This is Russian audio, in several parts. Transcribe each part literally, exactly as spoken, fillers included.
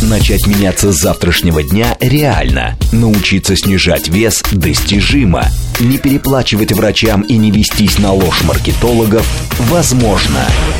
Начать меняться с завтрашнего дня реально. Научиться снижать вес достижимо. Не переплачивать врачам и не вестись на ложь маркетологов возможно.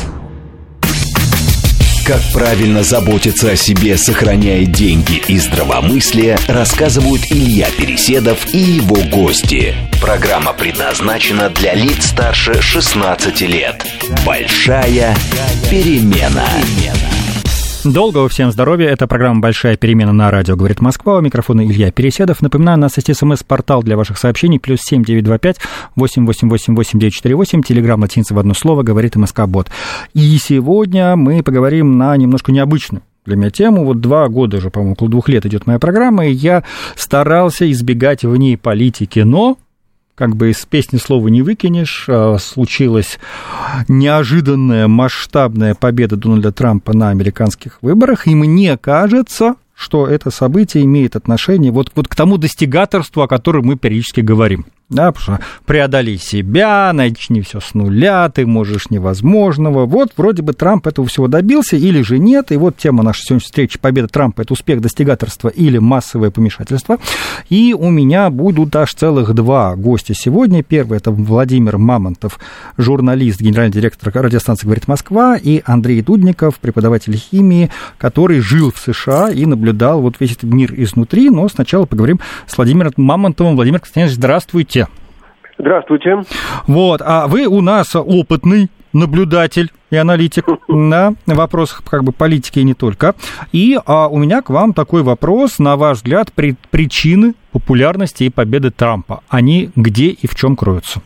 Как правильно заботиться о себе, сохраняя деньги и здравомыслие, рассказывают Илья Переседов и его гости. Программа предназначена для лиц старше шестнадцати лет. Большая перемена. Доброго всем здоровья. Это программа «Большая перемена» на радио «Говорит Москва». У микрофона Илья Переседов. Напоминаю, у нас есть смс-портал для ваших сообщений. Плюс семь девять два пять восемь восемь восемь восемь девять четыре восемь. Телеграм латиница в одно слово. Говорит МСК-бот. И сегодня мы поговорим на немножко необычную для меня тему. Вот два года уже, по-моему, около двух лет идет моя программа, и я старался избегать в ней политики, но... Как бы из песни слова не выкинешь, случилась неожиданная масштабная победа Дональда Трампа на американских выборах, и мне кажется, что это событие имеет отношение вот, вот к тому достигаторству, о котором мы периодически говорим. Да, потому что преодолей себя, начни все с нуля, ты можешь невозможного. Вот вроде бы Трамп этого всего добился или же нет. И вот тема нашей сегодняшней встречи: победа Трампа — это успех, достигаторства или массовое помешательство. И у меня будут аж целых два гостя сегодня. Первый — это Владимир Мамонтов, журналист, генеральный директор радиостанции «Говорит Москва», и Андрей Дудников, преподаватель химии, который жил в США и наблюдал вот весь этот мир изнутри. Но сначала поговорим с Владимиром Мамонтовым. Владимир Константинович, здравствуйте. Здравствуйте. Вот, а вы у нас опытный наблюдатель и аналитик на вопросах как бы политики и не только. И а, у меня к вам такой вопрос: на ваш взгляд, при, причины популярности и победы Трампа, они где и в чем кроются?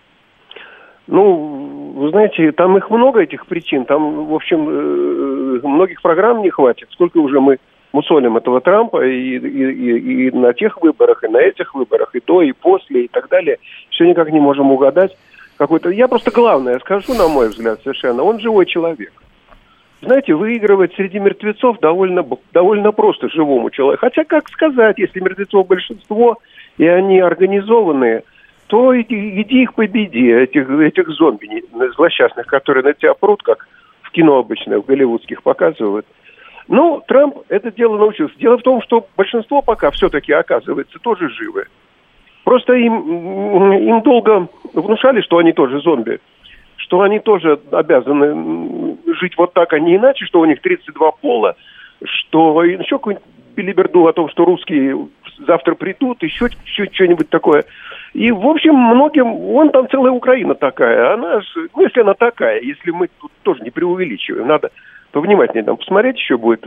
Ну, вы знаете, там их много, этих причин. Там, в общем, многих программ не хватит. Сколько уже мы мусолим этого Трампа и, и, и, и на тех выборах, и на этих выборах, и до, и после, и так далее. Все никак не можем угадать какой-то... Я просто главное скажу, на мой взгляд, совершенно. Он живой человек. Знаете, выигрывать среди мертвецов довольно, довольно просто живому человеку. Хотя, как сказать, если мертвецов большинство, и они организованные, то иди, иди их победи, этих, этих зомби злосчастных, которые на тебя прут, как в кино обычно, в голливудских показывают. Ну, Трамп это дело научился. Дело в том, что большинство пока все-таки, оказывается, тоже живы. Просто им, им долго внушали, что они тоже зомби, что они тоже обязаны жить вот так, а не иначе, что у них тридцать два пола, что еще какую-нибудь белиберду о том, что русские завтра придут, еще, еще что-нибудь такое. И, в общем, многим... Вон там целая Украина такая. Она же... Ну, если она такая, если мы тут тоже не преувеличиваем, надо... повнимательнее там посмотреть еще будет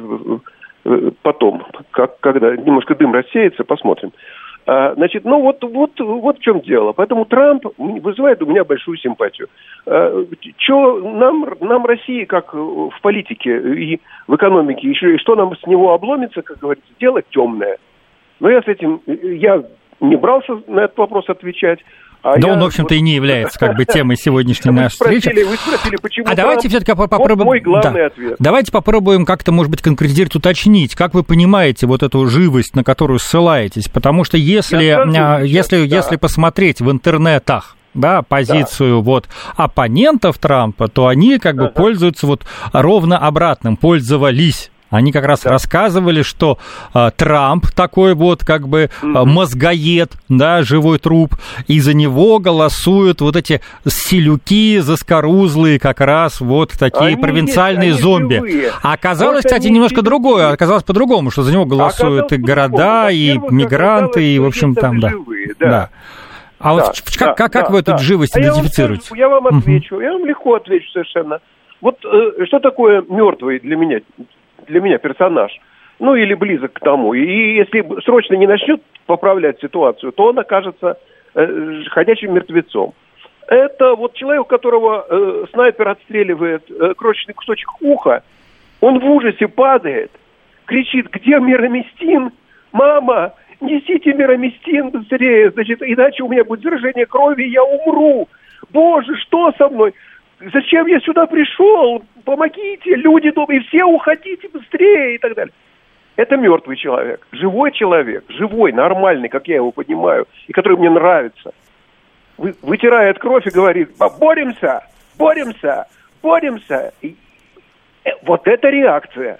потом, как, когда немножко дым рассеется, посмотрим. А, значит, ну вот, вот, вот в чем дело. Поэтому Трамп вызывает у меня большую симпатию. А, что нам, нам России, как в политике и в экономике, еще, и что нам с него обломится, как говорится, дело темное. Но я с этим, я не брался на этот вопрос отвечать. А да, я... он, в общем-то, и не является как бы темой сегодняшней нашей встречи. Вы спросили, почему а давайте все-таки попробуем... Вот мой главный да. ответ. Давайте попробуем как-то, может быть, конкретизировать, уточнить, как вы понимаете вот эту живость, на которую ссылаетесь. Потому что если, скажу, если, да. если посмотреть в интернетах, да, позицию да. вот оппонентов Трампа, то они как бы ага. пользуются вот ровно обратным, пользовались. Они как раз да. рассказывали, что а, Трамп такой вот как бы а, мозгоед, да, живой труп, и за него голосуют вот эти селюки заскорузлые, как раз вот такие они провинциальные есть, зомби. Живые. А оказалось, вот кстати, немножко живые. другое, оказалось по-другому, что за него голосуют и города, и мигранты, и, в общем, там, да. Живые, да. да. А да, вот да, как, как, да, как вы эту да. живость а идентифицируете? Я вам, скажу, я вам отвечу, uh-huh. я вам легко отвечу совершенно. Вот э, что такое мертвый для меня? Для меня персонаж, ну или близок к тому. И если срочно не начнет поправлять ситуацию, то он окажется э, ходячим мертвецом. Это вот человек, у которого э, снайпер отстреливает э, крошечный кусочек уха, он в ужасе падает, кричит: где мироместин? Мама, несите мироместин быстрее, значит, иначе у меня будет заражение крови, и я умру. Боже, что со мной? Зачем я сюда пришел? Помогите, люди добрые, все уходите быстрее и так далее. Это мертвый человек. Живой человек, живой, нормальный, как я его понимаю, и который мне нравится. Вы, вытирает кровь и говорит: боремся, боремся, боремся. И вот это реакция.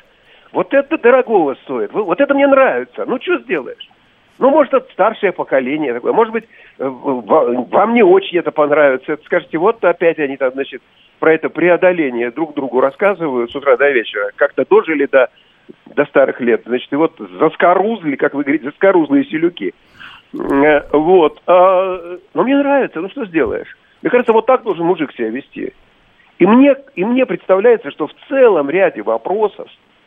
Вот это дорогого стоит. Вот это мне нравится. Ну, что сделаешь? Ну, может, это старшее поколение такое. Может быть, вам не очень это понравится. Скажете, вот опять они там, значит, про это преодоление друг другу рассказывают с утра до вечера. Как-то дожили до, до старых лет. Значит, и вот заскорузли, как вы говорите, заскорузлые селюки. Вот. Но мне нравится. Ну, что сделаешь? Мне кажется, вот так должен мужик себя вести. И мне, и мне представляется, что в целом ряде вопросов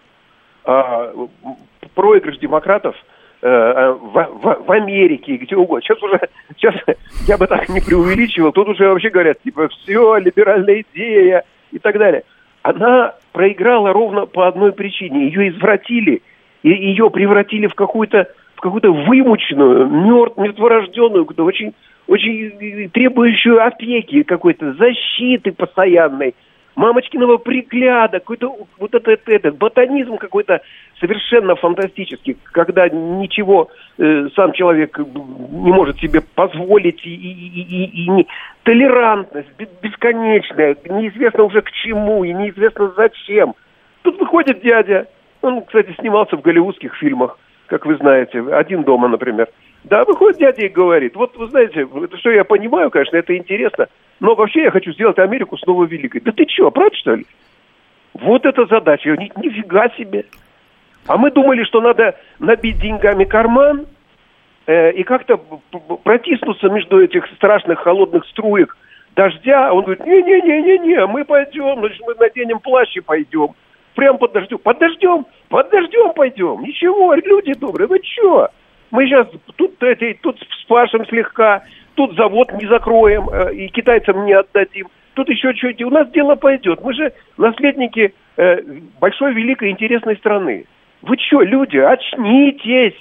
проигрыш демократов В, в, в Америке, где угодно. Сейчас уже, сейчас я бы так не преувеличивал, тут уже вообще говорят, типа, все, либеральная идея и так далее. Она проиграла ровно по одной причине. Ее извратили, и ее превратили в какую-то, в какую-то вымученную, мертв, мертворожденную, очень, очень требующую опеки какой-то, защиты постоянной, мамочкиного пригляда, какой-то вот этот, этот ботанизм какой-то совершенно фантастический, когда ничего э, сам человек не может себе позволить, и, и, и, и не... толерантность бесконечная, неизвестно уже к чему и неизвестно зачем. Тут выходит дядя, он, кстати, снимался в голливудских фильмах, как вы знаете, «Один дома», например. Да, выходит дядя и говорит, вот вы знаете, это что я понимаю, конечно, это интересно, но вообще я хочу сделать Америку снова великой. Да ты что, правда, что ли? Вот эта задача, ни, нифига себе. А мы думали, что надо набить деньгами карман э, и как-то протиснуться между этих страшных холодных струек дождя. А он говорит, не-не-не-не-не, мы пойдем, значит, мы наденем плащ и пойдем. Прям под дождем. Под дождем, под дождем пойдем. Ничего, люди добрые, вы что? Мы сейчас тут, эти, тут спашем слегка, тут завод не закроем э, и китайцам не отдадим. Тут еще что-то. У нас дело пойдет. Мы же наследники э, большой, великой, интересной страны. Вы что, люди, очнитесь!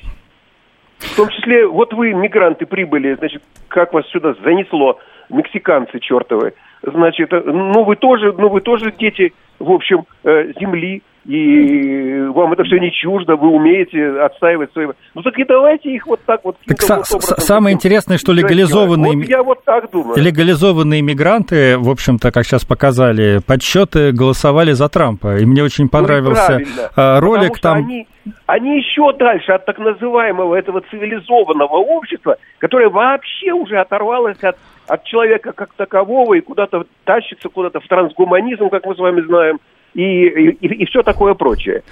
В том числе, вот вы, мигранты, прибыли, значит, как вас сюда занесло, мексиканцы чертовы. Значит, ну вы тоже, ну вы тоже дети, в общем, э, земли. И вам это все не чуждо, вы умеете отстаивать свои... Ну так и давайте их вот так вот... Так са- вот образом, самое интересное, что легализованные... Вот я вот так думаю. Легализованные мигранты, в общем-то, как сейчас показали, подсчеты голосовали за Трампа. И мне очень понравился ну, ролик там... Они, они еще дальше от так называемого этого цивилизованного общества, которое вообще уже оторвалось от, от человека как такового и куда-то тащится куда-то в трансгуманизм, как мы с вами знаем. И, и, и все такое прочее.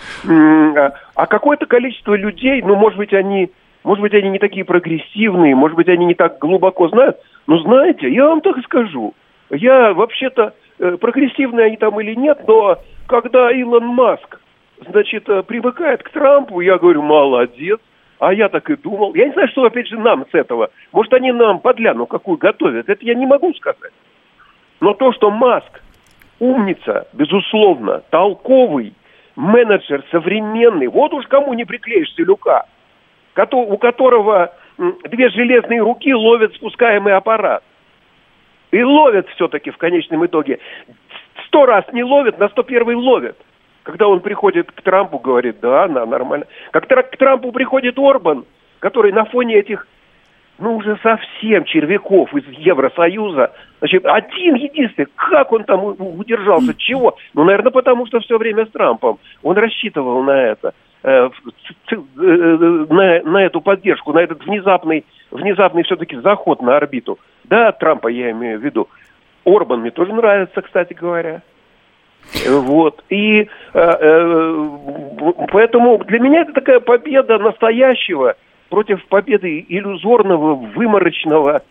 А какое-то количество людей, ну, может быть, они, может быть, они не такие прогрессивные, может быть, они не так глубоко знают, но знаете, я вам так и скажу, я вообще-то, прогрессивные они там или нет, но когда Илон Маск, значит, привыкает к Трампу, я говорю, молодец, а я так и думал. Я не знаю, что, опять же, нам с этого. Может, они нам подляну какую готовят, это я не могу сказать. Но то, что Маск умница, безусловно, толковый, менеджер современный. Вот уж кому не приклеишь селюка, у которого две железные руки ловят спускаемый аппарат. И ловят все-таки в конечном итоге. Сто раз не ловят, на сто первый ловят. Когда он приходит к Трампу, говорит, да, на, нормально. Как к Трампу приходит Орбан, который на фоне этих ну, уже совсем червяков из Евросоюза. Значит, один единственный, как он там удержался, чего? Ну, наверное, потому что все время с Трампом. Он рассчитывал на это, э, на, на эту поддержку, на этот внезапный, внезапный все-таки заход на орбиту. Да, Трампа я имею в виду. Орбан мне тоже нравится, кстати говоря. Вот. И э, э, поэтому для меня это такая победа настоящего против победы иллюзорного, выморочного,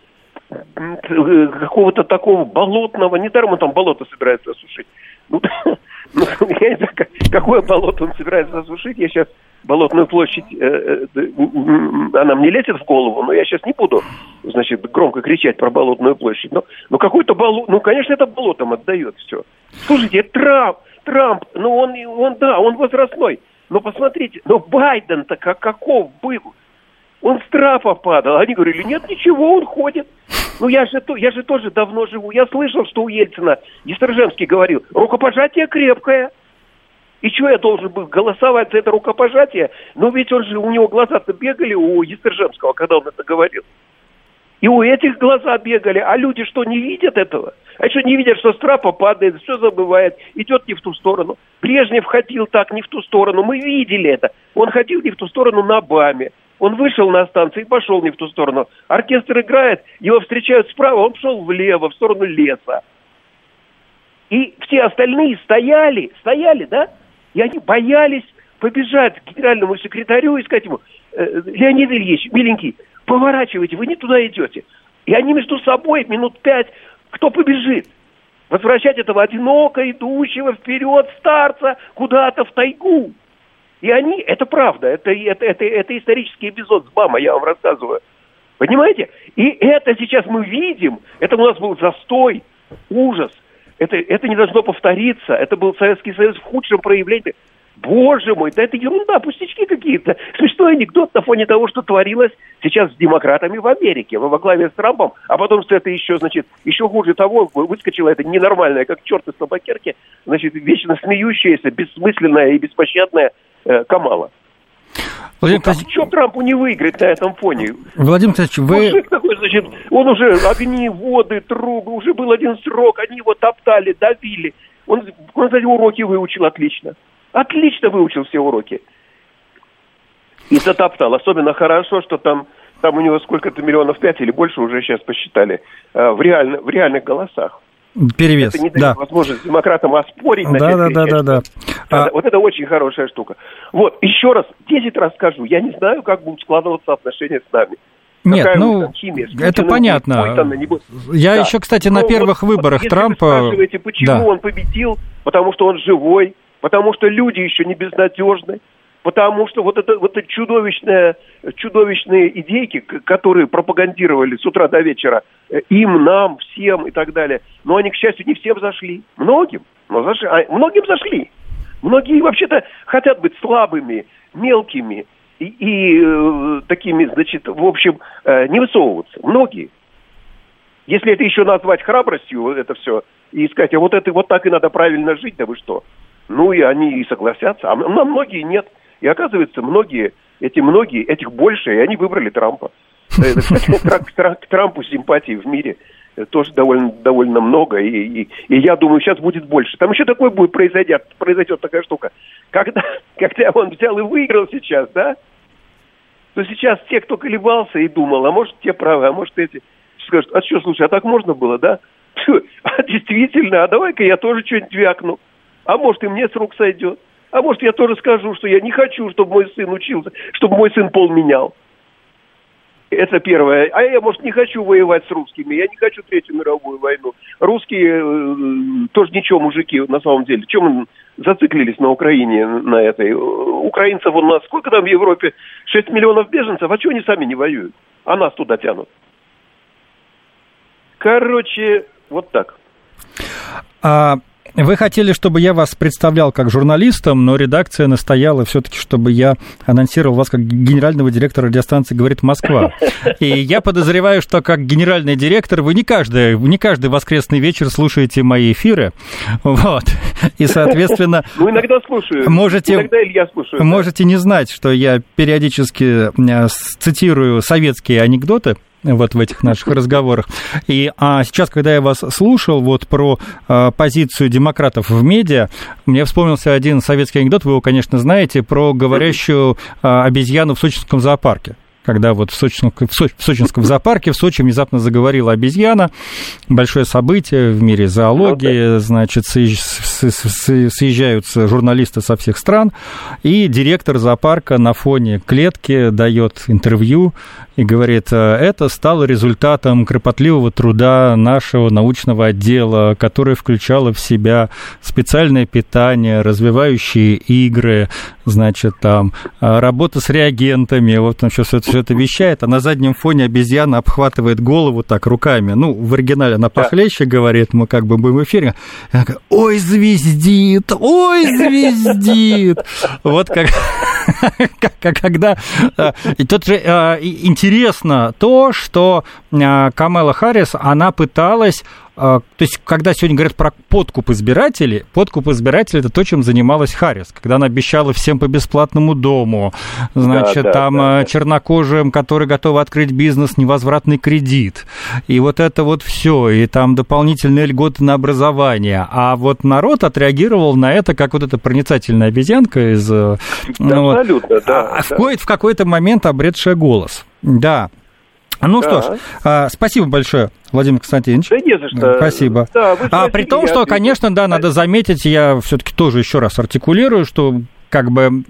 какого-то такого болотного. Недаром он там болото собирается осушить. Ну, ну, я не знаю, какое болото он собирается осушить. Я сейчас Болотную площадь, э, э, она мне лезет в голову, но я сейчас не буду, значит, громко кричать про Болотную площадь. Но, но какое-то болото, ну, конечно, это болотом отдает все. Слушайте, Трамп, Трамп, ну, он, он, да, он возрастной. Но посмотрите, но Байден-то как, каков был? Он с трапа падал. Они говорили, нет, ничего, он ходит. Ну, я же, я же тоже давно живу. Я слышал, что у Ельцина, Естржемский говорил, рукопожатие крепкое. И что я должен был голосовать за это рукопожатие? Ну, ведь он же, у него глаза-то бегали у Естржемского, когда он это говорил. И у этих глаза бегали, а люди что, не видят этого? А что, не видят, что с трапа падает, все забывает, идет не в ту сторону. Брежнев ходил так, не в ту сторону, мы видели это. Он ходил не в ту сторону на БАМе. Он вышел на станцию и пошел не в ту сторону. Оркестр играет, его встречают справа, он пошел влево, в сторону леса. И все остальные стояли, стояли, да? И они боялись побежать к генеральному секретарю и сказать ему: Леонид Ильич, миленький, поворачивайте, вы не туда идете. И они между собой минут пять, кто побежит? Возвращать этого одиноко идущего вперед старца куда-то в тайгу. И они, это правда, это, это, это, это исторический эпизод с БАМа, я вам рассказываю. Понимаете? И это сейчас мы видим, это у нас был застой, ужас. Это, это не должно повториться, это был Советский Союз в худшем проявлении. Боже мой, да это ерунда, пустячки какие-то. Смешной анекдот на фоне того, что творилось сейчас с демократами в Америке, во главе с Трампом, а потом, что это еще, значит, еще хуже того, выскочила это ненормальная, как черт из табакерки, значит, вечно смеющаяся, бессмысленная и беспощадная э, Камала. Владимир ну, как, что Трампу не выиграть на этом фоне? Владимир Николаевич, вы... Мужик такой, значит, он уже огни, воды, трубы, уже был один срок, они его топтали, давили. Он, он, кстати, уроки выучил отлично. Отлично выучил все уроки. И затоптал. Особенно хорошо, что там, там у него сколько-то миллионов, пять или больше уже сейчас посчитали, э, в, реально, в реальных голосах. Перевес, это не дает да. возможность демократам оспорить. Да, да, да, да, да. А... Вот это очень хорошая штука. Вот, еще раз, десять раз скажу, я не знаю, как будут складываться отношения с нами. Нет, Какая ну, химия, это понятно. Будет, Путина, будет... Я да. еще, кстати, на Но первых вот, выборах если Трампа... Вы спрашиваете, почему да. он победил, потому что он живой, потому что люди еще не безнадежны, потому что вот это, вот это чудовищные, чудовищные идейки, которые пропагандировали с утра до вечера, им, нам, всем и так далее, но они, к счастью, не всем зашли. Многим, но зашли, а многим зашли. Многие вообще-то хотят быть слабыми, мелкими и, и э, такими, значит, в общем, э, не высовываться. Многие. Если это еще назвать храбростью, это все, и сказать, а вот это вот так и надо правильно жить, да вы что? Ну и они и согласятся, а многие нет. И оказывается, многие, эти многие, этих больше, и они выбрали Трампа. К Трампу симпатий в мире тоже довольно, довольно много, и, и, и я думаю, сейчас будет больше. Там еще такое будет произойдет, произойдет такая штука. Когда, когда он взял и выиграл сейчас, да, то сейчас те, кто колебался и думал, а может те правы, а может эти, скажут, а что, слушай, а так можно было, да? А действительно, а давай-ка я тоже что-нибудь вякну. А может и мне с рук сойдет. А может я тоже скажу, что я не хочу, чтобы мой сын учился, чтобы мой сын пол менял. Это первое. А я, может, не хочу воевать с русскими. Я не хочу Третью мировую войну. Русские э, тоже ничего, мужики, на самом деле. Чем мы зациклились на Украине, на этой? Украинцев у нас, сколько там в Европе? шесть миллионов беженцев. А чего они сами не воюют? А нас туда тянут. Короче, вот так. А... Вы хотели, чтобы я вас представлял как журналистом, но редакция настояла все-таки, чтобы я анонсировал вас как генерального директора радиостанции «Говорит Москва». И я подозреваю, что как генеральный директор вы не каждый, не каждый воскресный вечер слушаете мои эфиры. Вот. И, соответственно... Ну, иногда слушаю. Можете, иногда Илья слушаю. Можете да. не знать, что я периодически цитирую советские анекдоты вот в этих наших разговорах. И а сейчас, когда я вас слушал вот про а, позицию демократов в медиа, мне вспомнился один советский анекдот, вы его, конечно, знаете, про говорящую а, обезьяну в сочинском зоопарке. Когда вот в Сочинском, в Сочинском зоопарке в Сочи внезапно заговорила обезьяна. Большое событие в мире зоологии. Значит, съезжаются журналисты со всех стран. И директор зоопарка на фоне клетки дает интервью и говорит, это стало результатом кропотливого труда нашего научного отдела, которое включало в себя специальное питание, развивающие игры, значит, там, работа с реагентами. Вот он сейчас это это вещает, а на заднем фоне обезьяна обхватывает голову так руками. Ну, в оригинале она похлеще говорит, мы как бы будем в эфире. Она говорит, ой, звездит, ой, звездит. Вот как... Когда... И тут же интересно то, что Камала Харрис, она пыталась то есть, когда сегодня говорят про подкуп избирателей, подкуп избирателей – это то, чем занималась Харрис, когда она обещала всем по бесплатному дому, значит, да, да, там да, да. чернокожим, которые готовы открыть бизнес, невозвратный кредит, и вот это вот все, и там дополнительные льготы на образование, а вот народ отреагировал на это, как вот эта проницательная обезьянка из... Да, ну, абсолютно, вот, да. А, да. В, в какой-то момент обретшая голос, да. Ну да. что ж, спасибо большое, Владимир Константинович. Да не за что. Спасибо. Да, а при том, что, конечно, да, надо заметить, я все-таки тоже еще раз артикулирую, что как бы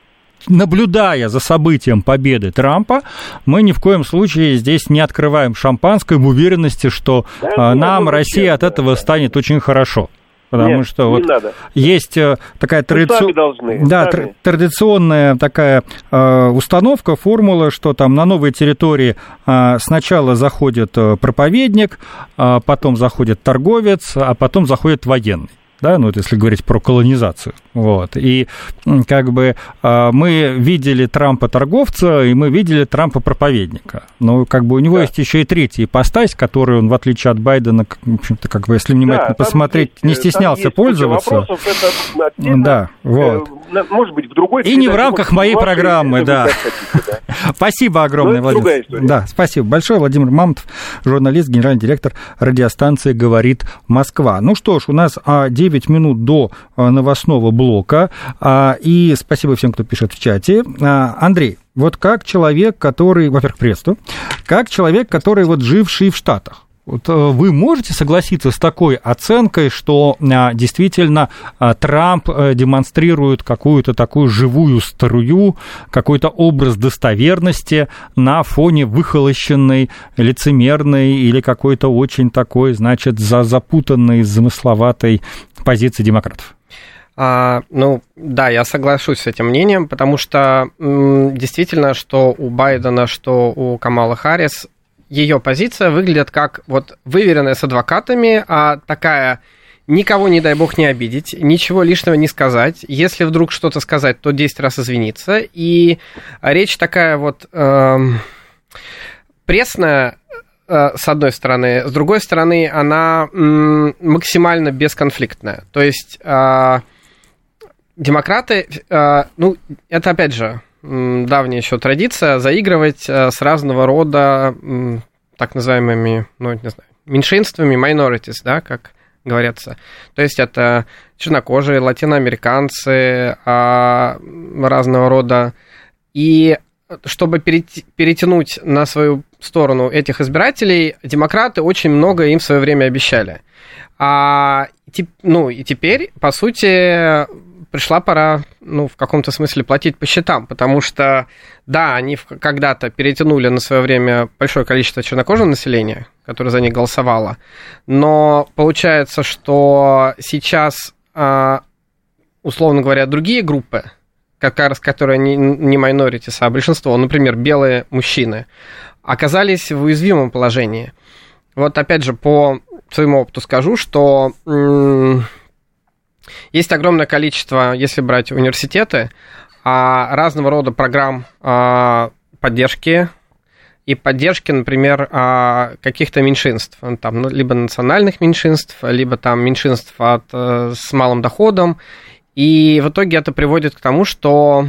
наблюдая за событием победы Трампа, мы ни в коем случае здесь не открываем шампанское в уверенности, что да, нам, Россия, от этого станет очень хорошо. Потому Нет, что вот надо. Есть такая традици... должны, да, тр... традиционная такая э, установка, формула, что там на новой территории э, сначала заходит проповедник, э, потом заходит торговец, а потом заходит военный. Да, ну, вот если говорить про колонизацию. Вот. И как бы мы видели Трампа-торговца, и мы видели Трампа-проповедника. Но как бы у него да. есть еще и третья ипостась, которую он, в отличие от Байдена, в общем-то, как бы, если внимательно да, посмотреть, есть, не стеснялся пользоваться. Вопросов, это отдельно, да, вот. Может быть, в другой... И не в рамках моей программы, да. Хотите, да. Спасибо огромное, Владимир. Да, спасибо большое. Владимир Мамонтов, журналист, генеральный директор радиостанции «Говорит Москва». Ну что ж, у нас девять минут до новостного блока, и спасибо всем, кто пишет в чате. Андрей, вот как человек, который, во-первых, приветствую, как человек, который вот живший в Штатах, вот вы можете согласиться с такой оценкой, что действительно Трамп демонстрирует какую-то такую живую струю, какой-то образ достоверности на фоне выхолощенной, лицемерной или какой-то очень такой, значит, запутанной, замысловатой позиции демократов? А, ну, да, я соглашусь с этим мнением, потому что м, действительно, что у Байдена, что у Камалы Харрис, ее позиция выглядит как вот выверенная с адвокатами, а такая никого, не дай бог, не обидеть, ничего лишнего не сказать. Если вдруг что-то сказать, то десять раз извиниться. И речь такая вот э, пресная, э, с одной стороны. С другой стороны, она м, максимально бесконфликтная. То есть э, демократы, э, ну, это опять же... давняя еще традиция заигрывать с разного рода так называемыми, ну, не знаю, меньшинствами, minorities, да, как говорится. То есть это чернокожие, латиноамериканцы разного рода. И чтобы перетянуть на свою сторону этих избирателей, демократы очень много им в свое время обещали. А, ну, и теперь, по сути... пришла пора, ну, в каком-то смысле платить по счетам, потому что, да, они когда-то перетянули на свое время большое количество чернокожего населения, которое за них голосовало, но получается, что сейчас, условно говоря, другие группы, как раз которые не minorities, а большинство, например, белые мужчины, оказались в уязвимом положении. Вот опять же, по своему опыту скажу, что... есть огромное количество, если брать университеты, разного рода программ поддержки и поддержки, например, каких-то меньшинств, там, либо национальных меньшинств, либо там меньшинств от, с малым доходом. И в итоге это приводит к тому, что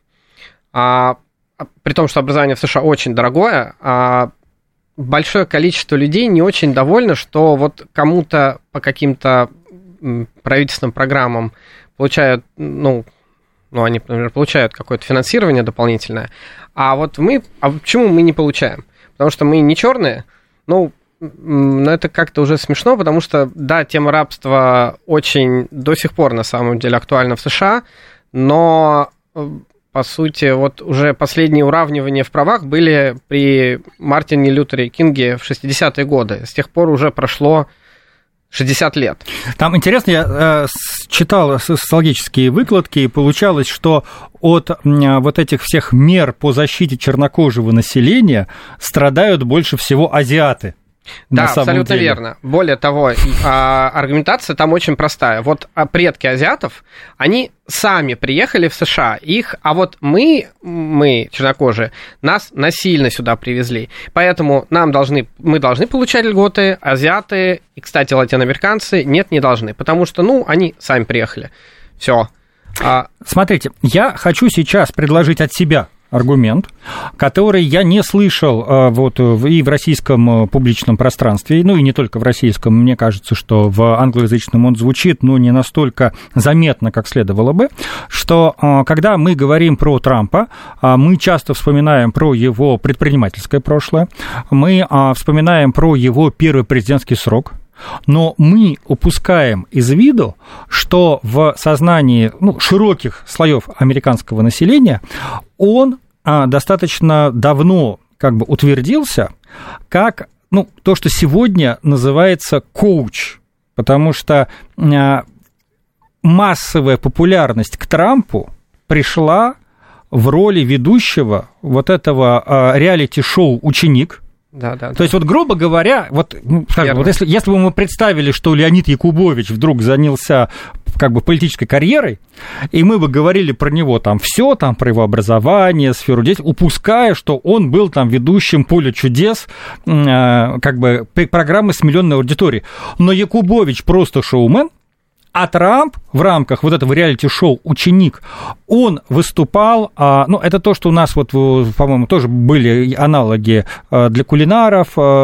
при том, что образование в США очень дорогое, большое количество людей не очень довольны, что вот кому-то по каким-то правительственным программам получают, ну, ну, они, например, получают какое-то финансирование дополнительное, а вот мы, а почему мы не получаем? Потому что мы не черные, ну, ну, это как-то уже смешно, потому что, да, тема рабства очень до сих пор, на самом деле, актуальна в США, но, по сути, вот уже последние уравнивания в правах были при Мартине Лютере Кинге в шестидесятые годы. С тех пор уже прошло шестьдесят лет. Там интересно, я э, читал социологические выкладки, и получалось, что от э, вот этих всех мер по защите чернокожего населения страдают больше всего азиаты. Да, абсолютно деле. верно. Более того, аргументация там очень простая. Вот предки азиатов, они сами приехали в США, их, а вот мы, мы, чернокожие, нас насильно сюда привезли. Поэтому нам должны, мы должны получать льготы, азиаты и, кстати, латиноамериканцы нет, не должны, потому что, ну, они сами приехали. Все. Смотрите, я хочу сейчас предложить от себя аргумент, который я не слышал вот, и в российском публичном пространстве, ну и не только в российском, мне кажется, что в англоязычном он звучит, но не настолько заметно, как следовало бы, что когда мы говорим про Трампа, мы часто вспоминаем про его предпринимательское прошлое, мы вспоминаем про его первый президентский срок, но мы упускаем из виду, что в сознании ну, широких слоев американского населения он а, достаточно давно как бы утвердился как ну, то, что сегодня называется коуч, потому что а, массовая популярность к Трампу пришла в роли ведущего вот этого а, реалити-шоу «Ученик». Да, да, То да. есть, вот, грубо говоря, вот, ну, скажем, вот если, если бы мы представили, что Леонид Якубович вдруг занялся как бы политической карьерой, и мы бы говорили про него там все, там про его образование, сферу деятельности, упуская, что он был там ведущим «Поле чудес», э, как бы программы с миллионной аудиторией. Но Якубович просто шоумен, а Трамп в рамках вот этого реалити-шоу «Ученик», он выступал, ну, это то, что у нас, вот, по-моему, тоже были аналоги для кулинаров,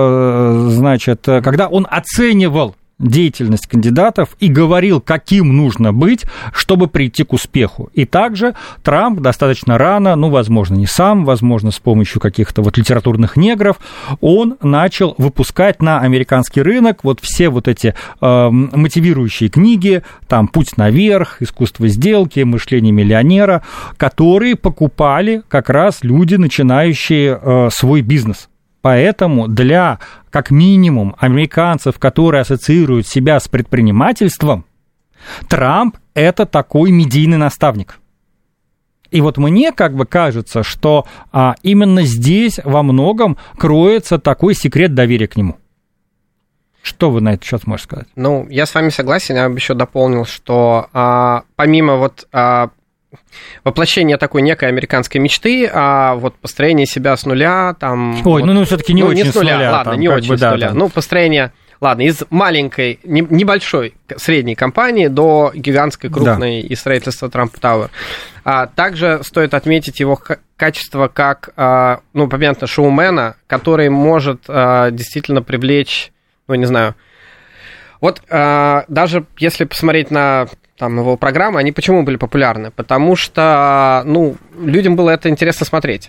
значит, когда он оценивал деятельность кандидатов и говорил, каким нужно быть, чтобы прийти к успеху. И также Трамп достаточно рано, ну, возможно, не сам, возможно, с помощью каких-то вот литературных негров, он начал выпускать на американский рынок вот все вот эти э, мотивирующие книги, там «Путь наверх», «Искусство сделки», «Мышление миллионера», которые покупали как раз люди, начинающие э, свой бизнес. Поэтому для, как минимум, американцев, которые ассоциируют себя с предпринимательством, Трамп – это такой медийный наставник. И вот мне как бы кажется, что а, именно здесь во многом кроется такой секрет доверия к нему. Что вы на этот счет можете сказать? Ну, я с вами согласен, я бы еще дополнил, что а, помимо вот... А, воплощение такой некой американской мечты, а вот построение себя с нуля, там... Ой, вот, ну, ну все-таки не ну, очень не с нуля, с нуля. Ладно, там, не очень бы, с да, нуля. там. Ну, построение, ладно, из маленькой, небольшой, средней компании до гигантской, крупной да. и строительства Трамп Тауэр. А также стоит отметить его качество как, ну, понятно, шоумена, который может действительно привлечь, ну, не знаю... Вот даже если посмотреть на... там его программы, они почему были популярны? Потому что, ну, людям было это интересно смотреть.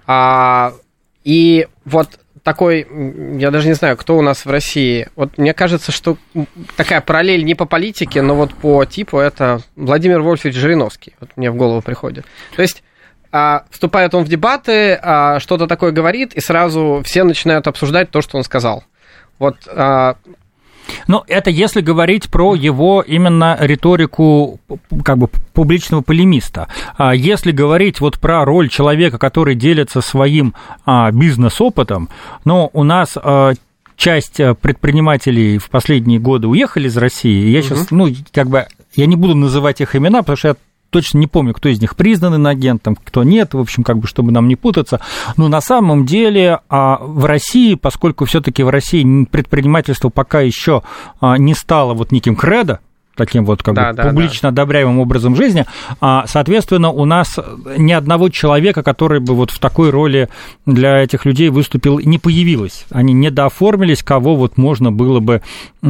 А, и вот такой, я даже не знаю, кто у нас в России, вот мне кажется, что такая параллель не по политике, но вот по типу это Владимир Вольфович Жириновский, вот мне в голову приходит. То есть а, вступает он в дебаты, а, что-то такое говорит, и сразу все начинают обсуждать то, что он сказал. Вот... А, Ну, это если говорить про его именно риторику как бы публичного полемиста. Если говорить вот про роль человека, который делится своим бизнес-опытом, ну, у нас часть предпринимателей в последние годы уехали из России. Я сейчас, ну, как бы, я не буду называть их имена, потому что я точно не помню, кто из них признан агентом, кто нет, в общем, как бы, чтобы нам не путаться. Но на самом деле в России, поскольку все-таки в России предпринимательство пока еще не стало вот неким кредо, таким вот как да, бы да, публично да. одобряемым образом жизни, соответственно, у нас ни одного человека, который бы вот в такой роли для этих людей выступил, не появилось. Они не дооформились, кого вот можно было бы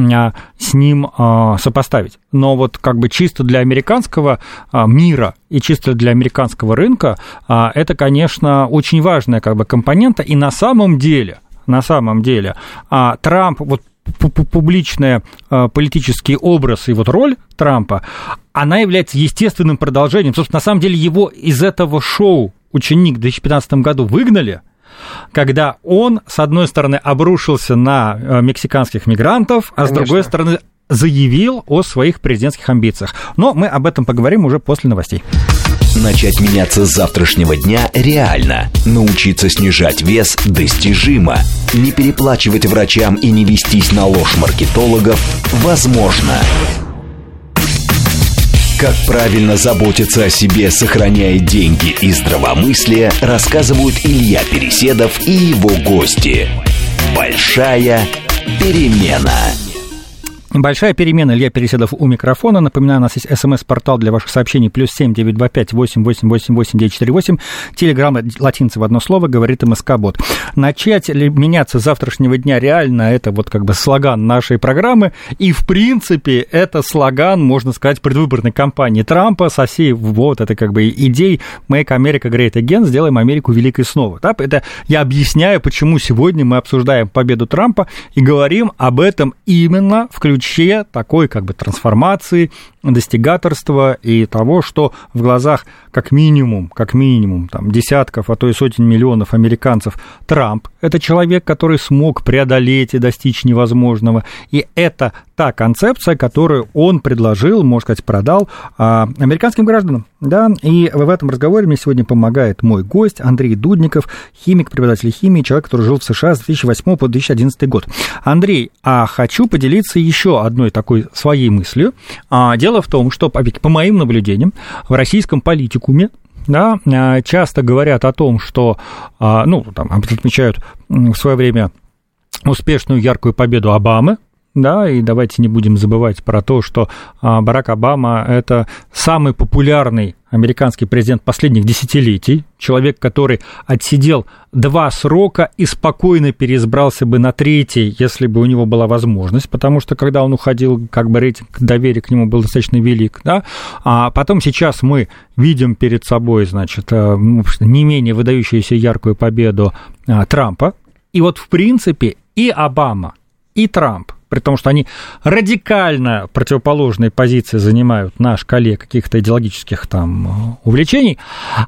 с ним сопоставить. Но вот как бы чисто для американского мира и чисто для американского рынка это, конечно, очень важная как бы компонента. И на самом деле, на самом деле Трамп, вот публичный политический образ и вот роль Трампа, она является естественным продолжением. Собственно, на самом деле его из этого шоу «Ученик» в две тысячи пятнадцатом году выгнали, когда он, с одной стороны, обрушился на мексиканских мигрантов, а Конечно. С другой стороны, заявил о своих президентских амбициях. Но мы об этом поговорим уже после новостей. Начать меняться с завтрашнего дня реально. Научиться снижать вес достижимо. Не переплачивать врачам и не вестись на ложь маркетологов возможно. Как правильно заботиться о себе, сохраняя деньги и здравомыслие, рассказывают Илья Переседов и его гости. Большая перемена. Большая перемена. Илья Переседов у микрофона. Напоминаю, у нас есть смс-портал для ваших сообщений плюс семь девятьсот двадцать пять восемь восемь восемь восемь девять четыре восемь. Телеграм латинцы в одно слово, говорит МСК-бот. Начать ли меняться с завтрашнего дня реально, это вот как бы слоган нашей программы. И, в принципе, это слоган, можно сказать, предвыборной кампании Трампа со всей вот этой как бы идеей «Make America Great Again», «Сделаем Америку великой снова». Да? Это я объясняю, почему сегодня мы обсуждаем победу Трампа и говорим об этом именно в ключе такой как бы трансформации, достигаторства и того, что в глазах как минимум, как минимум там, десятков, а то и сотен миллионов американцев Трамп – это человек, который смог преодолеть и достичь невозможного. И это та концепция, которую он предложил, можно сказать, продал а, американским гражданам. Да? И в этом разговоре мне сегодня помогает мой гость Андрей Дудников, химик, преподаватель химии, человек, который жил в США с две тысячи восьмого по две тысячи одиннадцатый год. Андрей, а хочу поделиться еще одной такой своей мыслью. А, дело в том, что, по моим наблюдениям, в российском политикуме да, часто говорят о том, что, ну, там, отмечают в свое время успешную яркую победу Обамы, да, и давайте не будем забывать про то, что Барак Обама – это самый популярный американский президент последних десятилетий, человек, который отсидел два срока и спокойно переизбрался бы на третий, если бы у него была возможность, потому что, когда он уходил, как бы рейтинг доверия к нему был достаточно велик, да, а потом сейчас мы видим перед собой, значит, не менее выдающуюся яркую победу Трампа, и вот, в принципе, и Обама, и Трамп, при том, что они радикально противоположные позиции занимают на шкале каких-то идеологических там увлечений,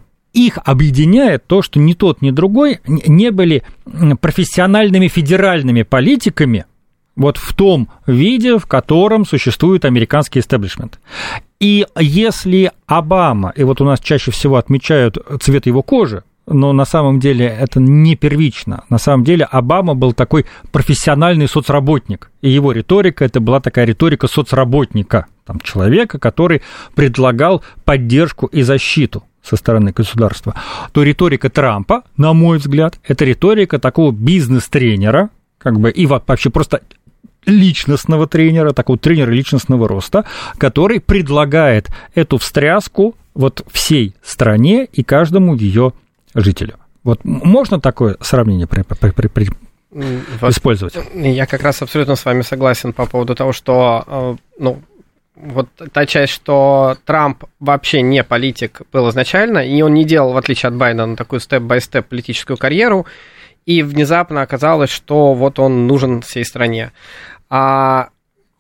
их объединяет то, что ни тот, ни другой не были профессиональными федеральными политиками вот в том виде, в котором существует американский истеблишмент. И если Обама, и вот у нас чаще всего отмечают цвет его кожи, но на самом деле это не первично. На самом деле Обама был такой профессиональный соцработник, и его риторика, это была такая риторика соцработника, там, человека, который предлагал поддержку и защиту со стороны государства. То риторика Трампа, на мой взгляд, это риторика такого бизнес-тренера, как бы, и вообще просто личностного тренера, такого тренера личностного роста, который предлагает эту встряску вот всей стране и каждому ее жителю. Вот можно такое сравнение при, при, при, при, вот использовать? Я как раз абсолютно с вами согласен по поводу того, что, ну, вот та часть, что Трамп вообще не политик был изначально, и он не делал, в отличие от Байдена, такую степ-бай-степ политическую карьеру, и внезапно оказалось, что вот он нужен всей стране. А,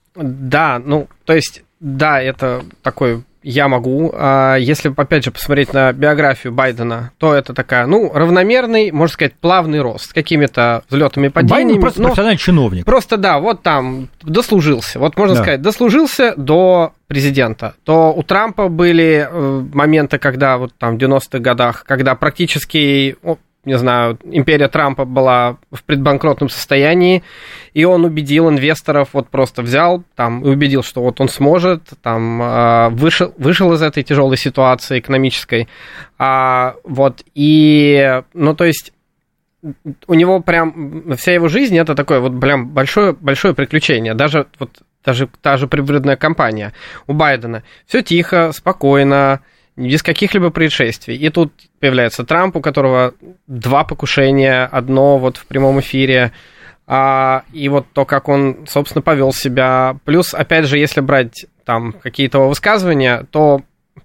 да, ну, то есть, да, это такой... Я могу. Если, опять же, посмотреть на биографию Байдена, то это такая, ну, равномерный, можно сказать, плавный рост с какими-то взлетами и падениями. Байден просто профессиональный чиновник. Просто, да, вот там дослужился. Вот можно да. сказать, дослужился до президента. То у Трампа были моменты, когда вот там в девяностых годах, когда практически... не знаю, империя Трампа была в предбанкротном состоянии, и он убедил инвесторов, вот просто взял там и убедил, что вот он сможет, там вышел, вышел из этой тяжелой ситуации экономической, а, вот, и, ну, то есть, у него прям, вся его жизнь, это такое вот, прям, большое, большое приключение, даже, вот, даже та же предвыборная кампания у Байдена, все тихо, спокойно, без каких-либо происшествий. И тут появляется Трамп, у которого два покушения, одно вот в прямом эфире, а, и вот то, как он, собственно, повел себя. Плюс, опять же, если брать там какие-то высказывания, то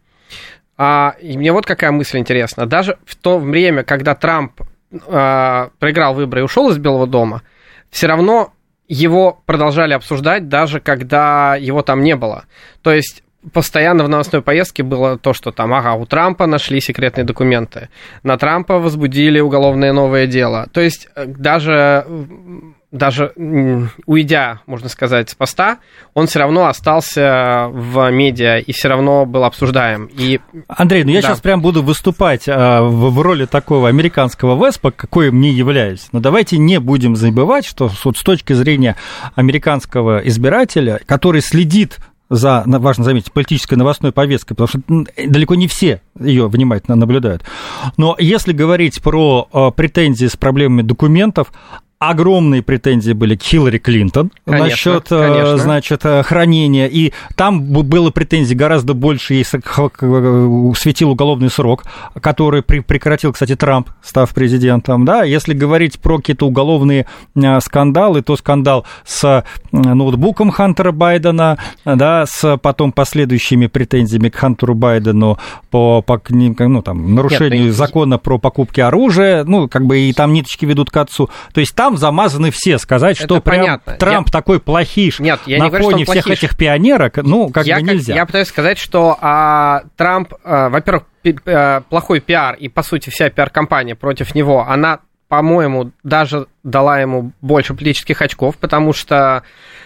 а, и мне вот какая мысль интересна. Даже в то время, когда Трамп а, проиграл выборы и ушел из Белого дома, все равно его продолжали обсуждать, даже когда его там не было. То есть постоянно в новостной поездке было то, что там, ага, у Трампа нашли секретные документы, на Трампа возбудили уголовное новое дело. То есть даже, даже уйдя, можно сказать, с поста, он все равно остался в медиа и все равно был обсуждаем. И... Андрей, ну я да. сейчас прям буду выступать а, в, в роли такого американского веспа, какой мне являюсь. Но давайте не будем забывать, что вот с точки зрения американского избирателя, который следит за, важно заметить, политической новостной повесткой, потому что далеко не все ее внимательно наблюдают. Но если говорить про а, претензии с проблемами документов, огромные претензии были к Хиллари Клинтон насчет, значит, хранения, и там было претензий гораздо больше, ей светил уголовный срок, который прекратил, кстати, Трамп, став президентом, да, если говорить про какие-то уголовные скандалы, то скандал с ноутбуком Хантера Байдена, да, с потом последующими претензиями к Хантеру Байдену по, по ну, там, нарушению Нет, закона про покупки оружия, ну, как бы и там ниточки ведут к отцу, то есть там замазаны все. Сказать, что прям понятно. Трамп я... такой плохиш Нет, я на не фоне говорю, всех этих пионерок, ну, как я, бы нельзя. Как, я пытаюсь сказать, что а, Трамп, а, во-первых, пи- а, плохой пиар, и, по сути, вся пиар-компания против него, она, по-моему, даже дала ему больше политических очков, потому что,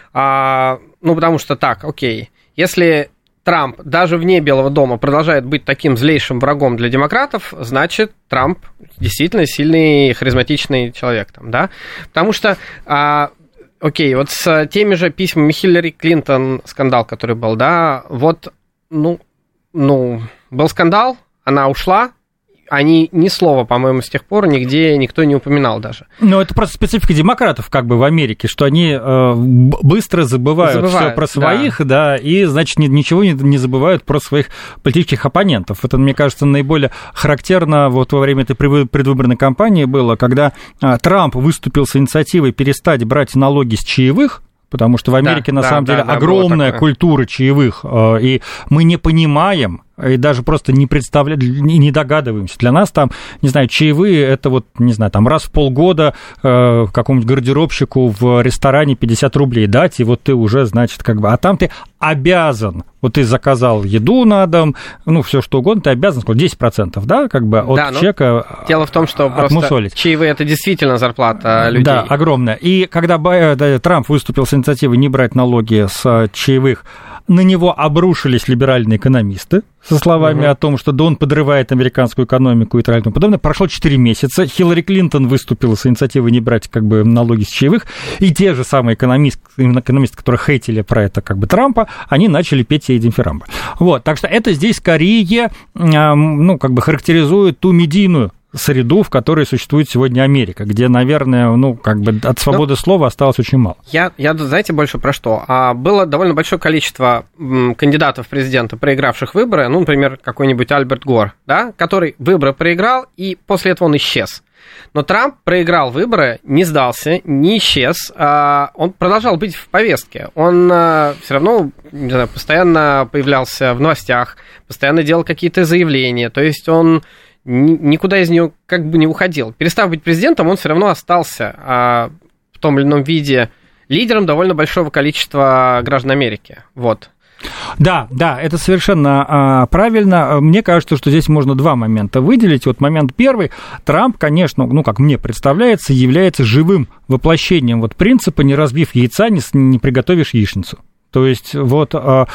а, ну, потому что так, окей, если... Трамп даже вне Белого дома продолжает быть таким злейшим врагом для демократов, значит, Трамп действительно сильный, харизматичный человек там, да? Потому что, а, окей, вот с теми же письмами Хиллари Клинтон, скандал, который был, да, вот, ну, ну, был скандал, она ушла, они ни слова, по-моему, с тех пор нигде никто не упоминал даже. Ну, это просто специфика демократов, как бы, в Америке, что они э, быстро забывают, забывают все про своих, да. да, и, значит, ничего не, не забывают про своих политических оппонентов. Это, мне кажется, наиболее характерно вот во время этой предвыборной кампании было, когда э, Трамп выступил с инициативой перестать брать налоги с чаевых, потому что в Америке, да, на да, самом да, деле, да, огромная культура чаевых, э, и мы не понимаем, и даже просто не представляем, не догадываемся. Для нас там, не знаю, чаевые, это вот, не знаю, там раз в полгода э, какому-нибудь гардеробщику в ресторане пятьдесят рублей дать, и вот ты уже, значит, как бы, а там ты обязан, вот ты заказал еду на дом, ну, все что угодно, ты обязан, сколько, десять процентов, да, как бы, от да, ну, чека дело в том, что отмусолить. Просто чаевые – это действительно зарплата людей. Да, огромная. И когда Трамп выступил с инициативой не брать налоги с чаевых, на него обрушились либеральные экономисты со словами угу. о том, что да он подрывает американскую экономику и так далее и тому подобное. Прошло четыре месяца, Хиллари Клинтон выступила с инициативой не брать как бы налоги с чаевых, и те же самые экономисты, экономисты, которые хейтили про это как бы Трампа, они начали петь ей дифирамбы. Вот, так что это здесь скорее, ну, как бы характеризует ту медийную среду, в которой существует сегодня Америка, где, наверное, ну, как бы от свободы ну, слова осталось очень мало. Я, я, знаете, больше про что? А, было довольно большое количество м, кандидатов в президенты, проигравших выборы, ну, например, какой-нибудь Альберт Гор, да, который выборы проиграл, и после этого он исчез. Но Трамп проиграл выборы, не сдался, не исчез, а он продолжал быть в повестке. Он а, все равно, не знаю, постоянно появлялся в новостях, постоянно делал какие-то заявления, то есть он никуда из нее как бы не уходил. Перестав быть президентом, он все равно остался а, в том или ином виде лидером довольно большого количества граждан Америки. Вот. Да, да, это совершенно а, правильно. Мне кажется, что здесь можно два момента выделить. Вот момент первый. Трамп, конечно, ну, как мне представляется, является живым воплощением вот принципа «не разбив яйца, не, не приготовишь яичницу». То есть вот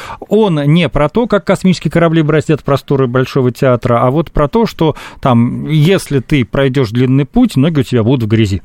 он не про то, как космические корабли бороздят просторы Большого театра, а вот про то, что там, если ты пройдешь длинный путь, ноги у тебя будут в грязи.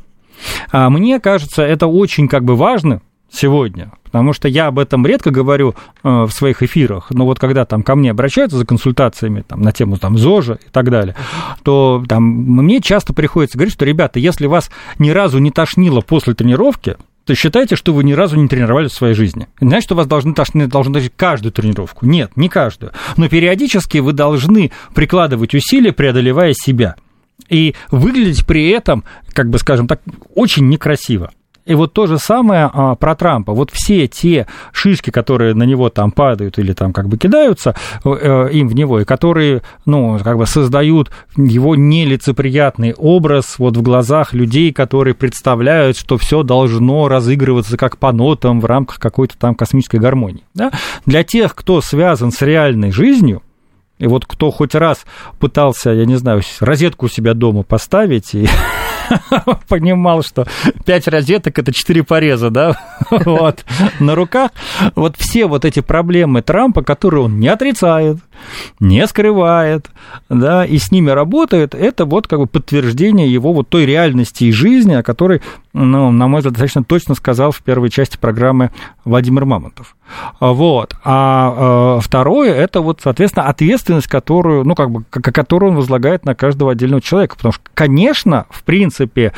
А мне кажется, это очень как бы важно сегодня, потому что я об этом редко говорю в своих эфирах, но вот когда там ко мне обращаются за консультациями там, на тему там, ЗОЖа и так далее, то там, мне часто приходится говорить, что, ребята, если вас ни разу не тошнило после тренировки, то считайте, что вы ни разу не тренировались в своей жизни. Значит, что вас должны тошнить должны тошнить каждую тренировку. Нет, не каждую. Но периодически вы должны прикладывать усилия, преодолевая себя. И выглядеть при этом, как бы, скажем так, очень некрасиво. И вот то же самое а, про Трампа. Вот все те шишки, которые на него там падают или там как бы кидаются э, им в него, и которые, ну, как бы создают его нелицеприятный образ вот в глазах людей, которые представляют, что все должно разыгрываться как по нотам в рамках какой-то там космической гармонии. Да? Для тех, кто связан с реальной жизнью, и вот кто хоть раз пытался, я не знаю, розетку у себя дома поставить и понимал, что пять розеток – это четыре пореза, да, вот, на руках. Вот все вот эти проблемы Трампа, которые он не отрицает, не скрывает, да, и с ними работает, это вот как бы подтверждение его вот той реальности и жизни, о которой, ну, на мой взгляд, достаточно точно сказал в первой части программы Владимир Мамонтов. Вот. А второе – это вот, соответственно, ответственность, которую, ну, как бы, которую он возлагает на каждого отдельного человека. Потому что, конечно, в принципе,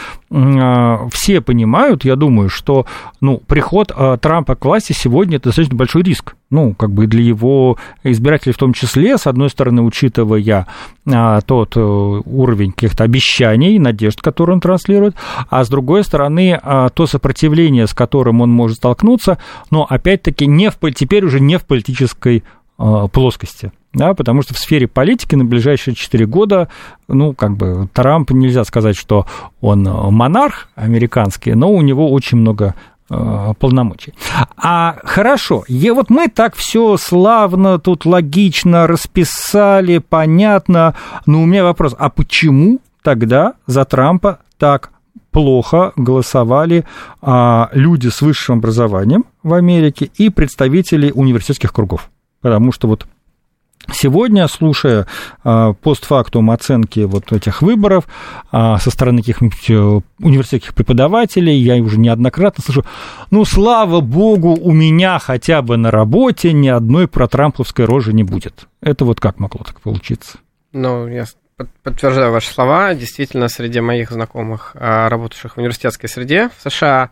все понимают, я думаю, что, ну, приход Трампа к власти сегодня – это достаточно большой риск. Ну, как бы для его избирателей в том числе, с одной стороны, учитывая тот уровень каких-то обещаний, надежд, которые он транслирует, а с другой стороны, то сопротивление, с которым он может столкнуться, но, опять-таки, не в, теперь уже не в политической плоскости. Да, потому что в сфере политики на ближайшие четыре года, ну, как бы, Трамп, нельзя сказать, что он монарх американский, но у него очень много полномочий. А хорошо, и вот мы так все славно, тут логично расписали, понятно, но у меня вопрос, а почему тогда за Трампа так плохо голосовали а, люди с высшим образованием в Америке и представители университетских кругов? Потому что вот сегодня, слушая а, постфактум оценки вот этих выборов а, со стороны каких-нибудь университетских преподавателей, я уже неоднократно слышу, ну, слава богу, у меня хотя бы на работе ни одной протрамповской рожи не будет. Это вот как могло так получиться? Ну, я подтверждаю ваши слова. Действительно, среди моих знакомых, работавших в университетской среде в США,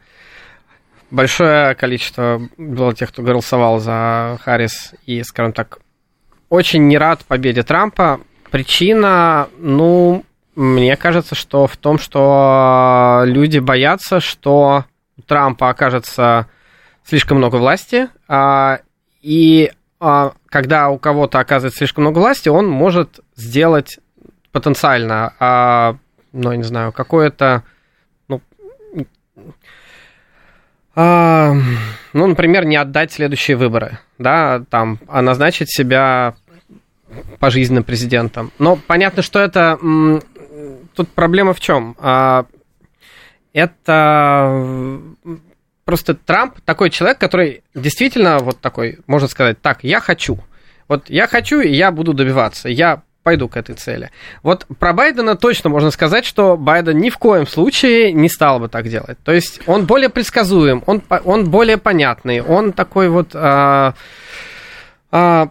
большое количество было тех, кто голосовал за Харрис и, скажем так, очень не рад победе Трампа. Причина, ну, мне кажется, что в том, что люди боятся, что у Трампа окажется слишком много власти, и когда у кого-то оказывается слишком много власти, он может сделать потенциально, ну, я не знаю, какое-то, ну, А, ну, например, не отдать следующие выборы, да, там, а назначить себя пожизненным президентом. Но понятно, что это... Тут проблема в чем? Это просто Трамп такой человек, который действительно вот такой, можно сказать, так, я хочу. Вот я хочу, и я буду добиваться, я пойду к этой цели. Вот про Байдена точно можно сказать, что Байден ни в коем случае не стал бы так делать. То есть он более предсказуем, он, он более понятный, он такой вот а, а,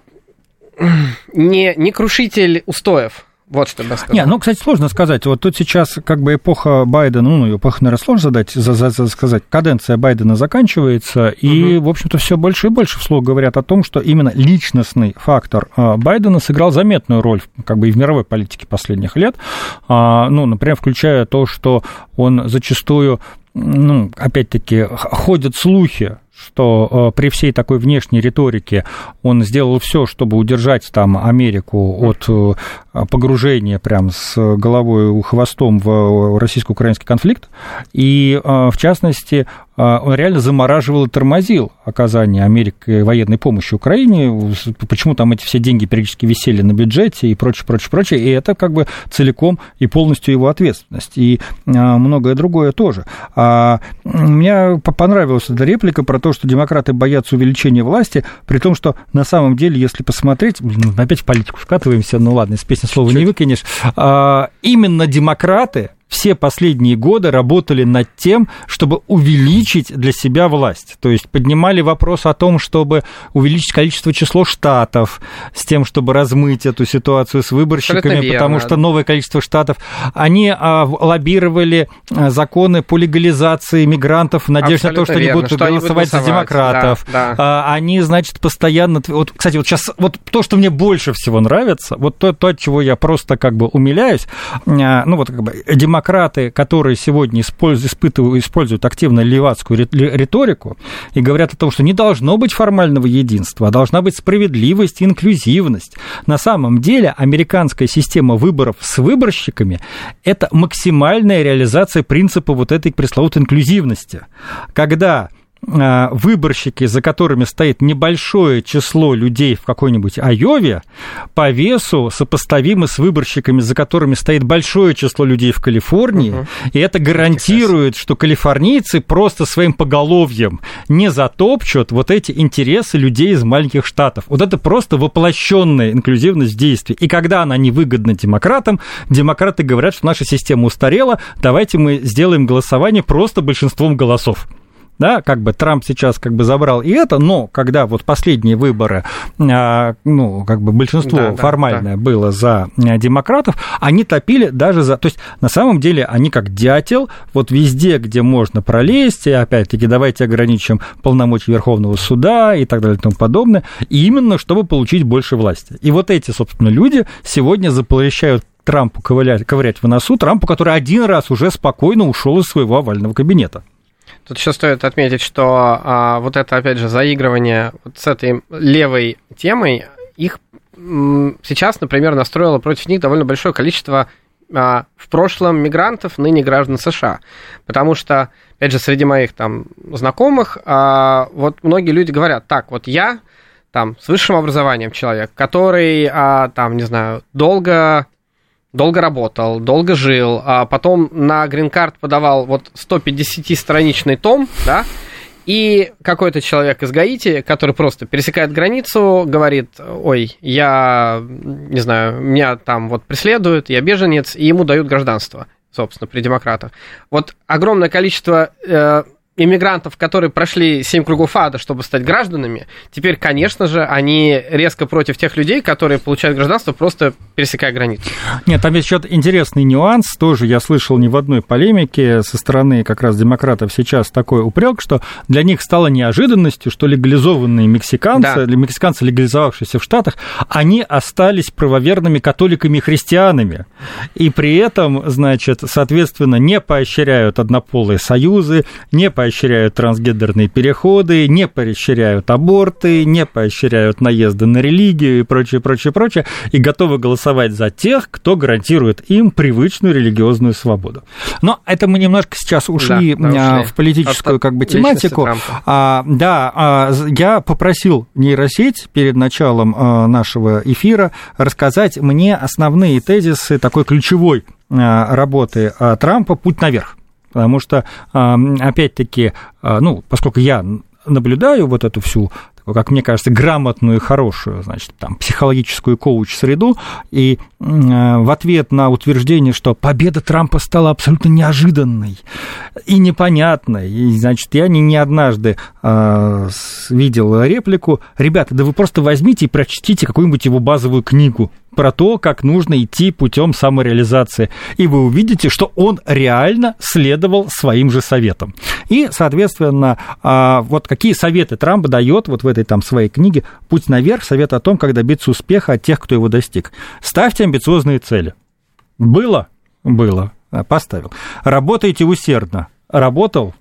не, не крушитель устоев. Вот что я сказал. Не, ну, кстати, сложно сказать. Вот тут сейчас как бы эпоха Байдена, ну, эпоха, наверное, сложно задать, за, за, за сказать, каденция Байдена заканчивается, и, угу. в общем-то, все больше и больше вслух говорят о том, что именно личностный фактор Байдена сыграл заметную роль как бы и в мировой политике последних лет. Ну, например, включая то, что он зачастую, ну, опять-таки, ходят слухи, что при всей такой внешней риторике он сделал все, чтобы удержать там Америку от погружения прям с головой и хвостом в российско-украинский конфликт. И, в частности, он реально замораживал и тормозил оказание Америкой военной помощи Украине. Почему там эти все деньги периодически висели на бюджете и прочее, прочее, прочее. И это как бы целиком и полностью его ответственность. И многое другое тоже. Мне понравилась эта реплика про то, что демократы боятся увеличения власти, при том, что на самом деле, если посмотреть, опять в политику скатываемся, ну ладно, из песни слова не выкинешь, именно демократы все последние годы работали над тем, чтобы увеличить для себя власть. То есть поднимали вопрос о том, чтобы увеличить количество число штатов, с тем, чтобы размыть эту ситуацию с выборщиками, верно, потому что новое количество штатов. Они а, лоббировали законы по легализации мигрантов в надежде на то, что верно, они будут что голосовать они будут за демократов. Да, да. А, они, значит, постоянно... Вот, кстати, вот сейчас вот то, что мне больше всего нравится, вот то, то от чего я просто как бы умиляюсь, а, ну вот как бы демократы, Демократы, которые сегодня используют, испытывают, используют активно левацкую риторику и говорят о том, что не должно быть формального единства, а должна быть справедливость и инклюзивность. На самом деле американская система выборов с выборщиками – это максимальная реализация принципа вот этой пресловутой инклюзивности, когда выборщики, за которыми стоит небольшое число людей в какой-нибудь Айове, по весу сопоставимы с выборщиками, за которыми стоит большое число людей в Калифорнии, угу. и это гарантирует, что калифорнийцы просто своим поголовьем не затопчут вот эти интересы людей из маленьких штатов. Вот это просто воплощенная инклюзивность действий. И когда она невыгодна демократам, демократы говорят, что наша система устарела, давайте мы сделаем голосование просто большинством голосов. Да, как бы Трамп сейчас как бы забрал и это, но когда вот последние выборы, ну, как бы большинство да, формальное да, да. было за демократов, они топили даже за... То есть, на самом деле, они как дятел, вот везде, где можно пролезть, и опять-таки давайте ограничим полномочия Верховного суда и так далее и тому подобное, и именно чтобы получить больше власти. И вот эти, собственно, люди сегодня запрещают Трампу ковырять, ковырять в носу, Трампу, который один раз уже спокойно ушел из своего овального кабинета. Тут еще стоит отметить, что а, вот это, опять же, заигрывание вот с этой левой темой, их м, сейчас, например, настроило против них довольно большое количество а, в прошлом мигрантов, ныне граждан США. Потому что, опять же, среди моих там знакомых, а, вот многие люди говорят, так, вот я там с высшим образованием человек, который, а, там, не знаю, долго... Долго работал, долго жил, а потом на грин-карт подавал вот сто пятидесятистраничный том, да, и какой-то человек из Гаити, который просто пересекает границу, говорит, ой, я, не знаю, меня там вот преследуют, я беженец, и ему дают гражданство, собственно, при демократах. Вот огромное количество... Э, иммигрантов, которые прошли семь кругов ада, чтобы стать гражданами, теперь, конечно же, они резко против тех людей, которые получают гражданство, просто пересекая границу. Нет, там есть еще интересный нюанс, тоже я слышал не в одной полемике со стороны как раз демократов сейчас такой упрек, что для них стало неожиданностью, что легализованные мексиканцы, да. мексиканцы, легализовавшиеся в Штатах, они остались правоверными католиками и христианами, и при этом, значит, соответственно, не поощряют однополые союзы, не поощряют поощряют трансгендерные переходы, не поощряют аборты, не поощряют наезды на религию и прочее, прочее, прочее, и готовы голосовать за тех, кто гарантирует им привычную религиозную свободу. Но это мы немножко сейчас ушли, да, да, ушли. в политическую от, как бы тематику. А, да, а, я попросил нейросеть перед началом а, нашего эфира рассказать мне основные тезисы такой ключевой а, работы а, Трампа «Путь наверх». Потому что, опять-таки, ну, поскольку я наблюдаю вот эту всю, как мне кажется, грамотную и хорошую, значит, там, психологическую коуч-среду, и в ответ на утверждение, что победа Трампа стала абсолютно неожиданной и непонятной, и, значит, я не, не однажды э, видел реплику, ребята, да вы просто возьмите и прочтите какую-нибудь его базовую книгу про то, как нужно идти путем самореализации, и вы увидите, что он реально следовал своим же советам. И, соответственно, вот какие советы Трамп дает вот в этой там своей книге «Путь наверх», совет о том, как добиться успеха от тех, кто его достиг. Ставьте амбициозные цели. Было? Было. Поставил. Работайте усердно. Работал?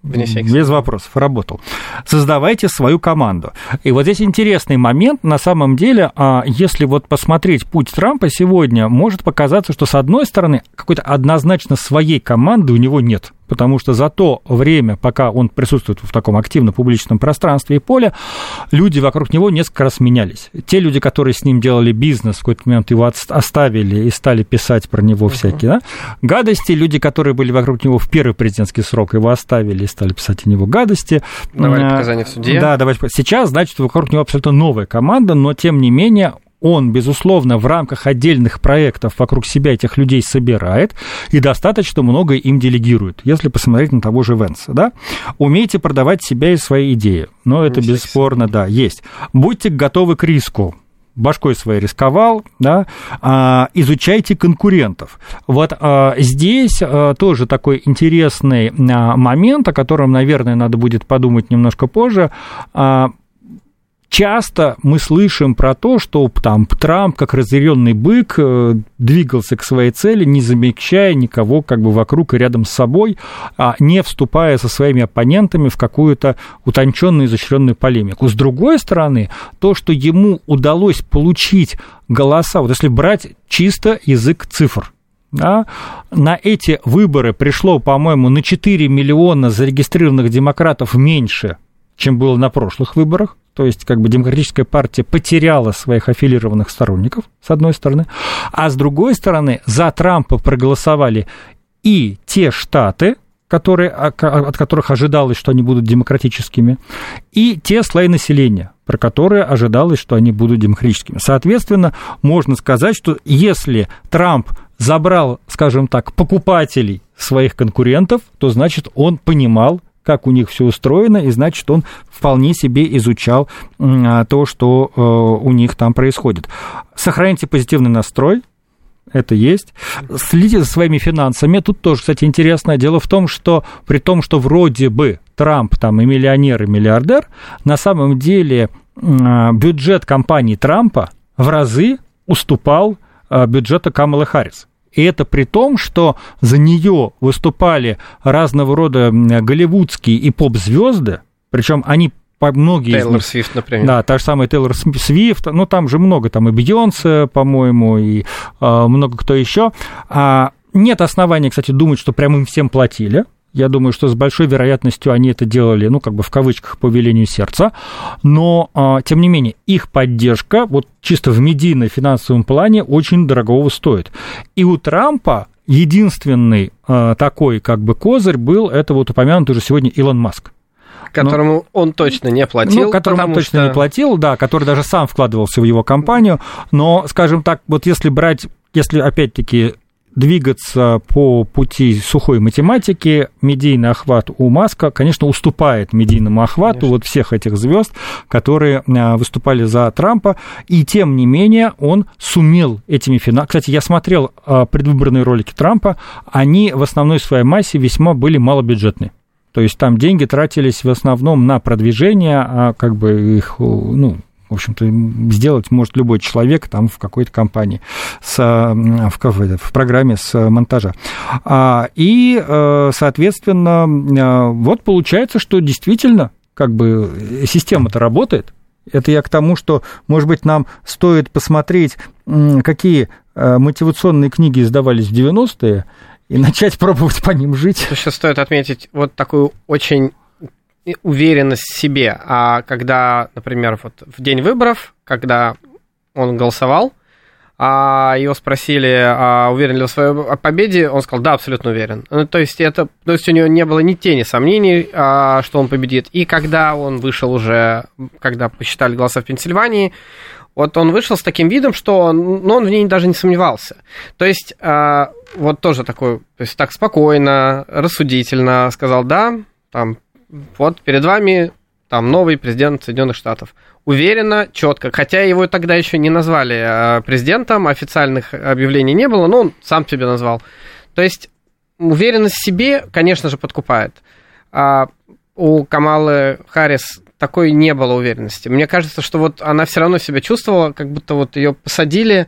Без вопросов, работал. Создавайте свою команду. И вот здесь интересный момент, на самом деле, если вот посмотреть путь Трампа сегодня, может показаться, что, с одной стороны, какой-то однозначно своей команды у него нет. Потому что за то время, пока он присутствует в таком активном публичном пространстве и поле, люди вокруг него несколько раз менялись. Те люди, которые с ним делали бизнес, в какой-то момент его оставили и стали писать про него uh-huh. всякие да? гадости. Люди, которые были вокруг него в первый президентский срок, его оставили и стали писать о него гадости. Давали показания в суде. Да, давайте. Сейчас, значит, вокруг него абсолютно новая команда, но, тем не менее, он, безусловно, в рамках отдельных проектов вокруг себя этих людей собирает и достаточно много им делегирует, если посмотреть на того же Венса, да. Умейте продавать себя и свои идеи, но это бесспорно, да, есть. Будьте готовы к риску. Башкой своей рисковал, да, а, изучайте конкурентов. Вот а, здесь а, тоже такой интересный а, момент, о котором, наверное, надо будет подумать немножко позже. А, Часто мы слышим про то, что там Трамп, как разъяренный бык, двигался к своей цели, не замечая никого как бы вокруг и рядом с собой, не вступая со своими оппонентами в какую-то утонченную, изощренную полемику. С другой стороны, то, что ему удалось получить голоса, вот если брать чисто язык цифр, Да? На эти выборы пришло, по-моему, на четыре миллиона зарегистрированных демократов меньше, чем было на прошлых выборах. То есть, как бы, Демократическая партия потеряла своих аффилированных сторонников, с одной стороны. А с другой стороны, за Трампа проголосовали и те штаты, которые, от которых ожидалось, что они будут демократическими, и те слои населения, про которые ожидалось, что они будут демократическими. Соответственно, можно сказать, что если Трамп забрал, скажем так, покупателей своих конкурентов, то, значит, он понимал, как у них все устроено, и, значит, он вполне себе изучал то, что у них там происходит. Сохраните позитивный настрой, это есть. Следите за своими финансами. Тут тоже, кстати, интересное дело в том, что при том, что вроде бы Трамп там и миллионер, и миллиардер, на самом деле бюджет компании Трампа в разы уступал бюджету Камалы Харрис. И это при том, что за нее выступали разного рода голливудские и поп-звезды, причем они многие Тейлор из них, Свифт, например. Да, та же самая Тейлор Свифт, ну там же много, там и Бейонсе, по-моему, и э, много кто еще. А нет оснований, кстати, думать, что прям им всем платили. Я думаю, что с большой вероятностью они это делали, ну, как бы в кавычках, по велению сердца. Но, тем не менее, их поддержка, вот чисто в медийно-финансовом плане, очень дорогого стоит. И у Трампа единственный такой, как бы, козырь был, это вот упомянутый уже сегодня Илон Маск. Которому ну, он точно не платил. Ну, которому он точно что... не платил, да, который даже сам вкладывался в его компанию. Но, скажем так, вот если брать, если, опять-таки, двигаться по пути сухой математики, медийный охват у Маска, конечно, уступает медийному охвату конечно. Вот всех этих звезд, которые выступали за Трампа, и тем не менее он сумел этими финансами... Кстати, я смотрел предвыборные ролики Трампа, они в основной своей массе весьма были малобюджетные. То есть там деньги тратились в основном на продвижение, а как бы их, ну, в общем-то, сделать может любой человек там в какой-то компании, с, в, в программе с монтажа. И, соответственно, вот получается, что действительно как бы система-то работает. Это я к тому, что, может быть, нам стоит посмотреть, какие мотивационные книги издавались в девяностые, и начать пробовать по ним жить. Еще стоит отметить вот такую очень уверенность в себе. А когда, например, вот в день выборов, когда он голосовал, а его спросили, а уверен ли он в своей победе, он сказал, да, абсолютно уверен. Ну, то есть, это, то есть у него не было ни тени сомнений, а, что он победит. И когда он вышел уже, когда посчитали голоса в Пенсильвании, вот он вышел с таким видом, что он, ну, он в ней даже не сомневался. То есть, а, вот тоже такой, то есть так спокойно, рассудительно сказал, да, там, вот перед вами там новый президент Соединенных Штатов. Уверенно, четко, хотя его тогда еще не назвали президентом, официальных объявлений не было, но он сам себе назвал. То есть уверенность в себе, конечно же, подкупает. А у Камалы Харрис такой не было уверенности. Мне кажется, что вот она все равно себя чувствовала, как будто вот ее посадили,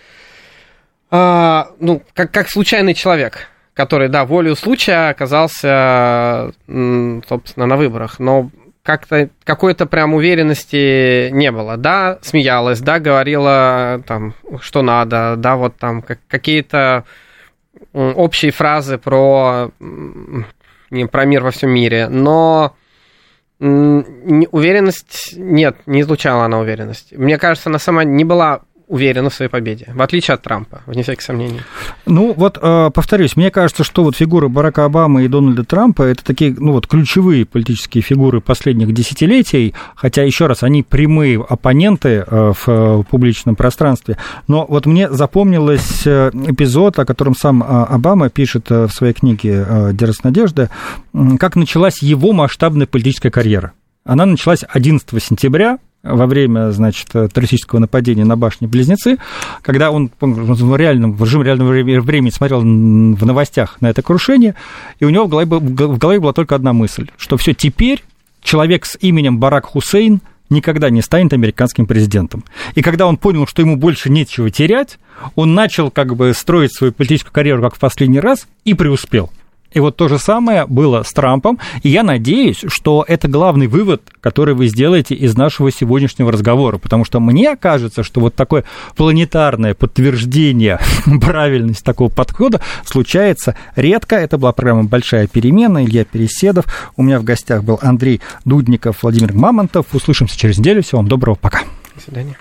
а, ну, как, как случайный человек, который, да, волею случая оказался, собственно, на выборах, но как-то какой-то прям уверенности не было. Да, смеялась, да, говорила там, что надо, да, вот там какие-то общие фразы про, не, про мир во всем мире, но уверенность, нет, не излучала она уверенность. Мне кажется, она сама не была уверена в своей победе, в отличие от Трампа, вне всяких сомнений. Ну, вот, повторюсь, мне кажется, что вот фигуры Барака Обамы и Дональда Трампа – это такие, ну, вот, ключевые политические фигуры последних десятилетий, хотя, еще раз, они прямые оппоненты в публичном пространстве, но вот мне запомнилось эпизод, о котором сам Обама пишет в своей книге «Дерзость надежды», как началась его масштабная политическая карьера. Она началась одиннадцатого сентября, во время, значит, террористического нападения на башни-близнецы, когда он в, реальном, в режиме реального времени смотрел в новостях на это крушение, и у него в голове, в голове была только одна мысль, что все теперь человек с именем Барак Хусейн никогда не станет американским президентом. И когда он понял, что ему больше нечего терять, он начал как бы строить свою политическую карьеру как в последний раз и преуспел. И вот то же самое было с Трампом. И я надеюсь, что это главный вывод, который вы сделаете из нашего сегодняшнего разговора. Потому что мне кажется, что вот такое планетарное подтверждение правильности такого подхода случается редко. Это была программа «Большая перемена». Илья Переседов. У меня в гостях был Андрей Дудников, Владимир Мамонтов. Услышимся через неделю. Всего вам доброго. Пока. До свидания.